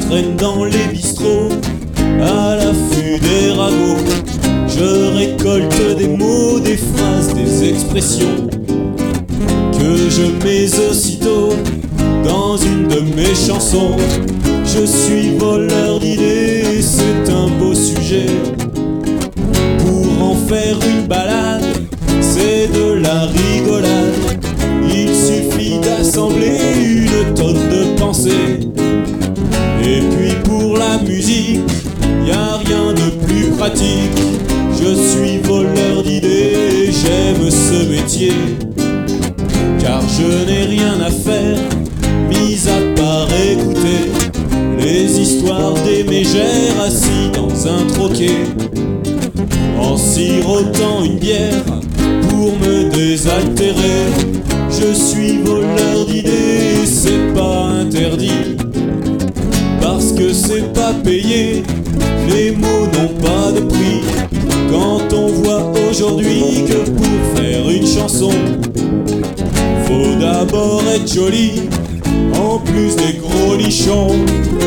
traîne dans les bistrots à l'affût des ragots. Je récolte des mots, des phrases, des expressions que je mets aussitôt dans une de mes chansons. Je suis voleur d'idées, c'est un beau sujet. Pour en faire une balade, c'est de la rigolade. Il suffit d'assembler une tonne de pensées. Et puis pour la musique, y a rien de plus pratique. Je suis voleur d'idées, j'aime ce métier, car je n'ai rien à faire, mis à part écouter les histoires des mégères assis dans un troquet, en sirotant une bière pour me désaltérer. Je suis voleur d'idées, c'est pas interdit, parce que c'est pas payé, les mots n'ont pas de prix. Quand on voit aujourd'hui que pour faire une chanson, faut d'abord être joli, en plus des gros nichons.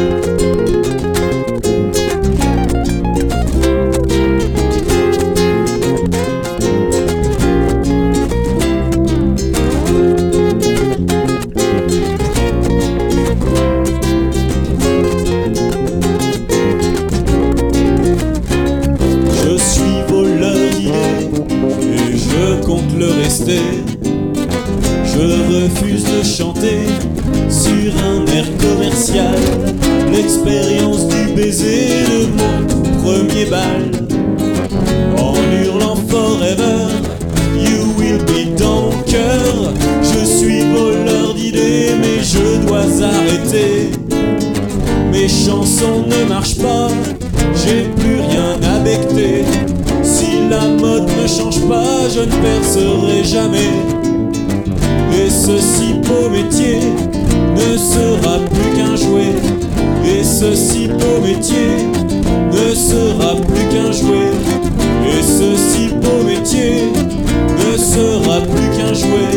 Le rester, je refuse de chanter sur un air commercial l'expérience du baiser de mon tout premier bal, en hurlant forever, you will be dans mon cœur. Je suis voleur d'idées, mais je dois arrêter. Mes chansons ne marchent pas, j'ai plus rien à becter. Si la mode ne change pas, je ne percerai jamais. Et ce si beau métier ne sera plus qu'un jouet. Et ce si beau métier ne sera plus qu'un jouet. Et ce si beau métier ne sera plus qu'un jouet.